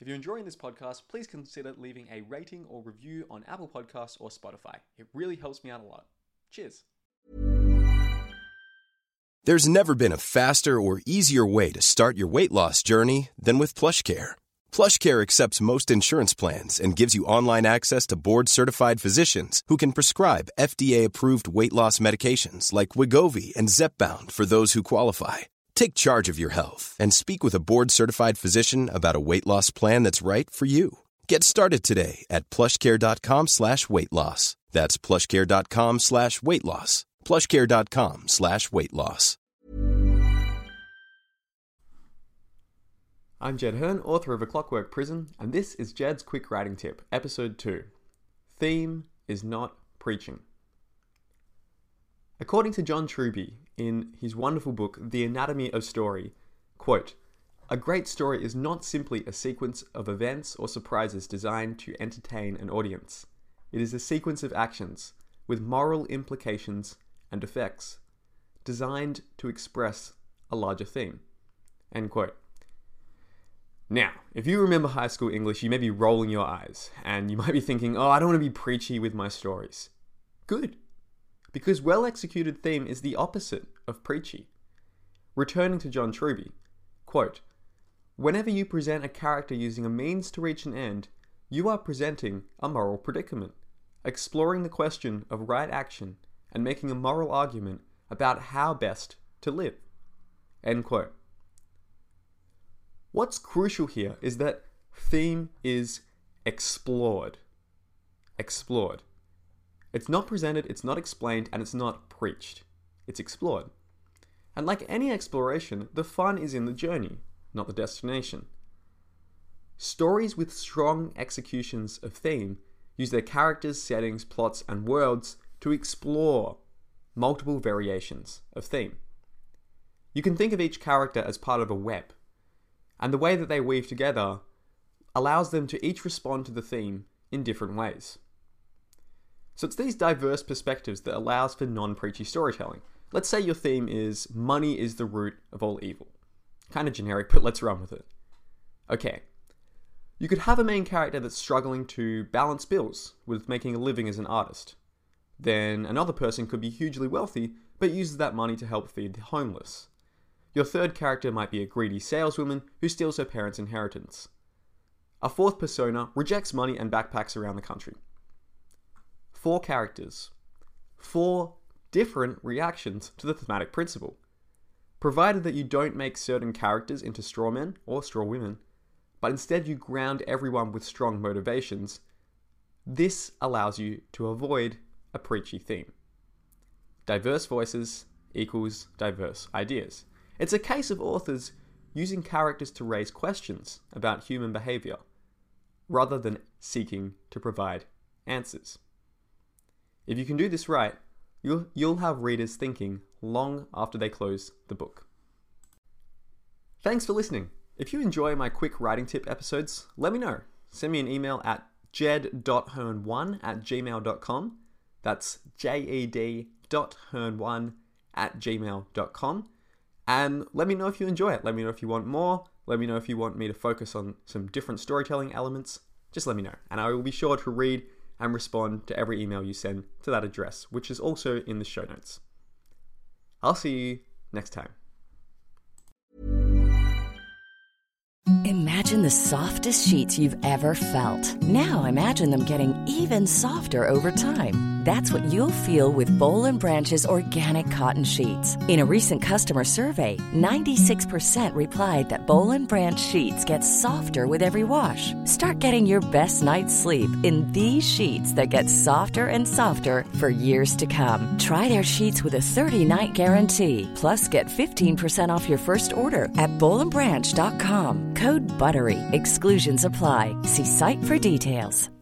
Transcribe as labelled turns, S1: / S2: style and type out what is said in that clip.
S1: If you're enjoying this podcast, please consider leaving a rating or review on Apple Podcasts or Spotify. It really helps me out a lot. Cheers.
S2: There's never been a faster or easier way to start your weight loss journey than with PlushCare. PlushCare accepts most insurance plans and gives you online access to board-certified physicians who can prescribe FDA-approved weight loss medications like Wegovy and Zepbound for those who qualify. Take charge of your health and speak with a board-certified physician about a weight loss plan that's right for you. Get started today at plushcare.com/weight loss. That's plushcare.com/weight loss. plushcare.com/weight loss.
S1: I'm Jed Hearn, author of A Clockwork Prison, and this is Jed's Quick Writing Tip, Episode 2. Theme is not preaching. According to John Truby, in his wonderful book, The Anatomy of Story, quote, "A great story is not simply a sequence of events or surprises designed to entertain an audience. It is a sequence of actions with moral implications and effects, designed to express a larger theme." End quote. Now, if you remember high school English, you may be rolling your eyes, and you might be thinking, I don't want to be preachy with my stories. Good, because well-executed theme is the opposite of preachy. Returning to John Truby, quote, "Whenever you present a character using a means to reach an end, you are presenting a moral predicament, exploring the question of right action and making a moral argument about how best to live." End quote. What's crucial here is that theme is explored. Explored. It's not presented, it's not explained, and it's not preached. It's explored. And like any exploration, the fun is in the journey, not the destination. Stories with strong executions of theme use their characters, settings, plots, and worlds to explore multiple variations of theme. You can think of each character as part of a web, and the way that they weave together allows them to each respond to the theme in different ways. So it's these diverse perspectives that allows for non-preachy storytelling. Let's say your theme is money is the root of all evil. Kind of generic, but let's run with it. Okay. You could have a main character that's struggling to balance bills with making a living as an artist. Then another person could be hugely wealthy, but uses that money to help feed the homeless. Your third character might be a greedy saleswoman who steals her parents' inheritance. A fourth persona rejects money and backpacks around the country. 4 characters. 4 different reactions to the thematic principle. Provided that you don't make certain characters into straw men or straw women, but instead you ground everyone with strong motivations, this allows you to avoid a preachy theme. Diverse voices equals diverse ideas. It's a case of authors using characters to raise questions about human behavior, rather than seeking to provide answers. If you can do this right, you'll have readers thinking long after they close the book. Thanks for listening. If you enjoy my quick writing tip episodes, let me know. Send me an email at jed.hearn1@gmail.com. That's jed.hearn1@gmail.com. And let me know if you enjoy it. Let me know if you want more. Let me know if you want me to focus on some different storytelling elements. Just let me know. And I will be sure to read and respond to every email you send to that address, which is also in the show notes. I'll see you next time.
S3: Imagine the softest sheets you've ever felt. Now imagine them getting even softer over time. That's what you'll feel with Boll & Branch's organic cotton sheets. In a recent customer survey, 96% replied that Boll & Branch sheets get softer with every wash. Start getting your best night's sleep in these sheets that get softer and softer for years to come. Try their sheets with a 30-night guarantee. Plus, get 15% off your first order at bollandbranch.com. Code BUTTERY. Exclusions apply. See site for details.